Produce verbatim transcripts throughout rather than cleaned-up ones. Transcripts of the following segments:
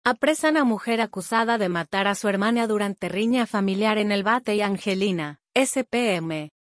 Apresan a mujer acusada de matar a su hermana durante riña familiar en el Bate y Angelina, S P M.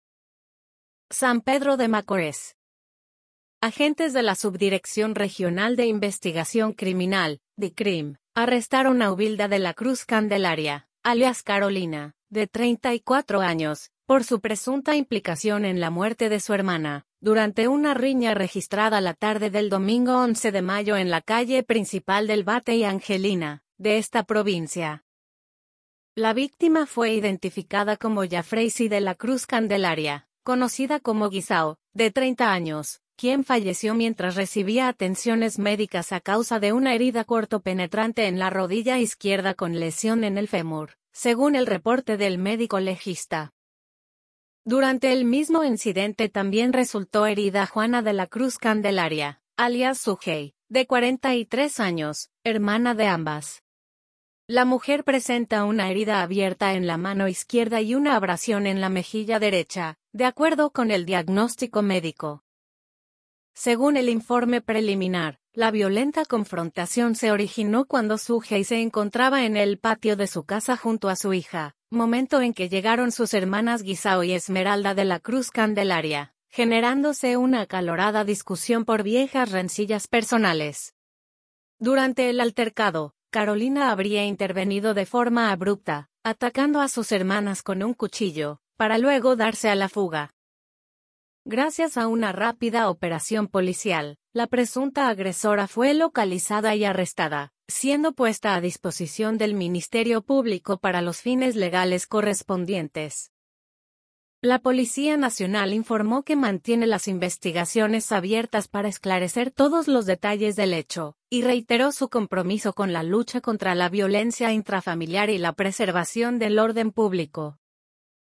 San Pedro de Macorís. Agentes de la Subdirección Regional de Investigación Criminal, DICRIM, arrestaron a Ubilda de la Cruz Candelaria, alias Carolina, de treinta y cuatro años, por su presunta implicación en la muerte de su hermana, durante una riña registrada la tarde del domingo once de mayo en la calle principal del Bate y Angelina, de esta provincia. La víctima fue identificada como Yafreisi de la Cruz Candelaria, conocida como Guisao, de treinta años, quien falleció mientras recibía atenciones médicas a causa de una herida cortopenetrante en la rodilla izquierda con lesión en el fémur, según el reporte del médico legista. Durante el mismo incidente también resultó herida Juana de la Cruz Candelaria, alias Sujei, de cuarenta y tres años, hermana de ambas. La mujer presenta una herida abierta en la mano izquierda y una abrasión en la mejilla derecha, de acuerdo con el diagnóstico médico. Según el informe preliminar, la violenta confrontación se originó cuando Sujei se encontraba en el patio de su casa junto a su hija, momento en que llegaron sus hermanas Guisao y Esmeralda de la Cruz Candelaria, generándose una acalorada discusión por viejas rencillas personales. Durante el altercado, Carolina habría intervenido de forma abrupta, atacando a sus hermanas con un cuchillo, para luego darse a la fuga. Gracias a una rápida operación policial, la presunta agresora fue localizada y arrestada, siendo puesta a disposición del Ministerio Público para los fines legales correspondientes. La Policía Nacional informó que mantiene las investigaciones abiertas para esclarecer todos los detalles del hecho, y reiteró su compromiso con la lucha contra la violencia intrafamiliar y la preservación del orden público.